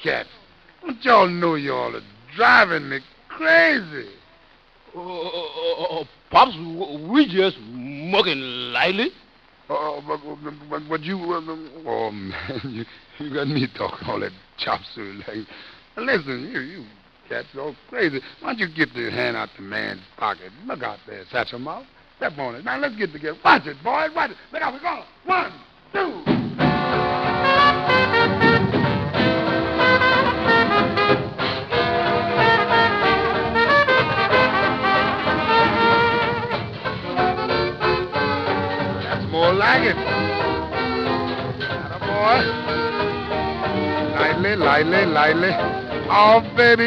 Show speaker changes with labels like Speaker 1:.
Speaker 1: cats. Don't y'all know y'all are driving me crazy?
Speaker 2: Pops, we just mucking lightly.
Speaker 1: But you, oh man, you got me talking all that chop suey like. Listen, you cats all crazy. Why don't you get the hand out the man's pocket? Look out there, Satchel Mouth. Step on it. Now let's get together. Watch it, boys. Watch it. Look out, we're going. 1, 2. That's more like it. Atta boy. Lightly, lightly, lightly. Oh, baby.